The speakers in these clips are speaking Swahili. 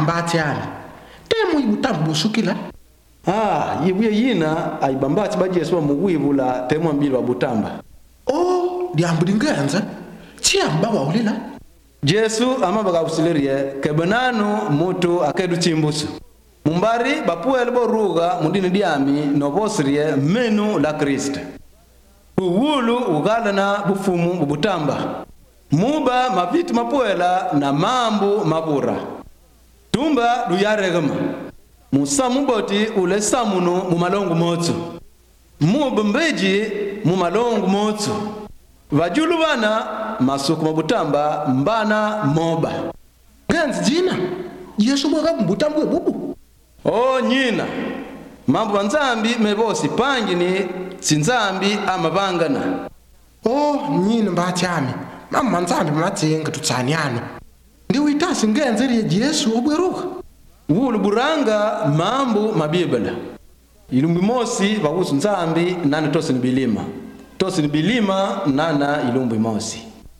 mbatiani temu ibutambu busukila yibuye yina aibambati ba Yesu mugwibula temu mbili wa butamba. Diambu dingenza chiamba waulila Yesu amabaga usilerie kebenano mutu akedu chimbusu mumbari bapuele boruga mudini diami nobosirie menu la Kristo uwulu ugalana bufumu bubutamba muba maviti mapuela na mambu mabura tumba duyaregama musamu boti ule samunu mumalongu motu muba mbeji mumalongu motu vajulu bana masuku mabutamba mbana moba ganzi jina Yesu mwaga mbutambwe bubu nyina mambo nzambi mebosi pangini sinzambi amabangana nyina mbatiami mama nzambi matsenga tutsanyana ndi uitasi ngenzeri Yesu obweruka wulu buranga mambo mabibela ilumbi mosi bagusu nzambi nane tosi ni bilima nana ilumbi mosi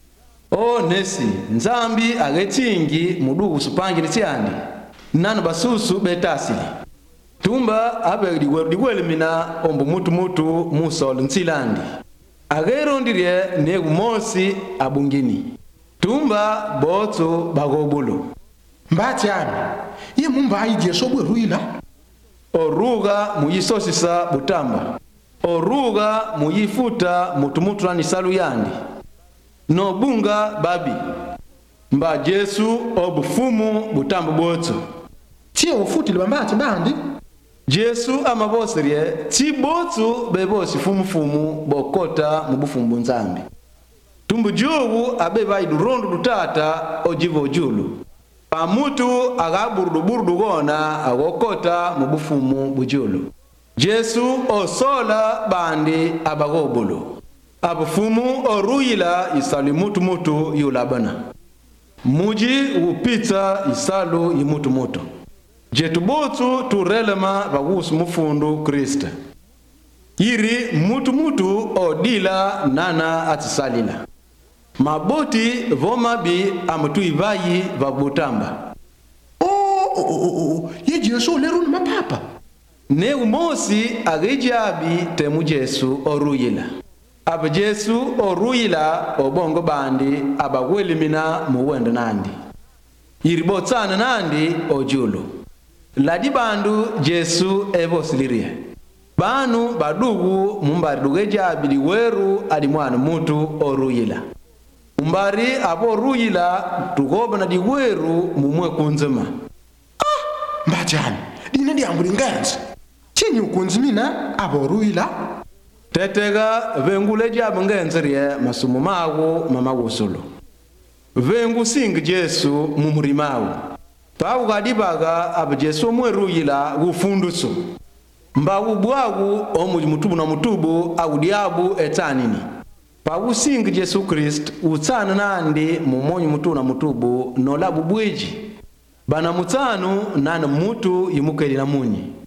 nesi nzambi agetingi mudugu supangi ni tiandi nana basusu betasili tumba abe digwele mina ombu mutu musol nsilandi agerondirie negu mosi abungini tumba boto bagobulu mbatiami ye mumba aidi Yesu obweruila oruga muyisosisa butamba oruga muyifuta mutumutu nani salu yandi no bunga babi mba Yesu obufumu butambu botu tie ufutile bambati bandi Yesu amabosirie ti botu bebosi fumu bokota mubufumu nzambi tumbu jugu abeba idurondu dutata ojivo julu pamutu agaburdu gona agokota mubufumu bujulu Yesu osola bandi abagobulu abufumu oruyila isali mutu yulabana muji upita isalu yimutu jetu botu turelema bagusu mufundu Kristo yiri mutu odila nana atisalila maboti vomabi amutu ivayi vabutamba ye Yesu leruni mapapa ne umosi agejabi temu Yesu oruyila aba Yesu oruyila obongo bandi abagwelimina muwendo nandi yiribotsana nandi ojulu ladi bandu Yesu evosilirie banu badugu mumbari dugejabi liweru ali mwana mutu oruyila mumbari abo oruyila tugoba na diweru mumwe kunzema mbajani dina diambu lingenza chinyi ukunzimina abo oruyila tetega vengule jabu ngenzerie masumu magu mamagusulu vengu singi Yesu mumurimawu tawu gadibaga aba Yesu mweruyila gufundusu mbawu bwagu omuji mutubu na mutubu audiabu etanini pawu singi Yesu Kristo utsana nandi mumonyi mutu na mutubu nolabu bweji bana mutanu nana mutu yimukeli na munyi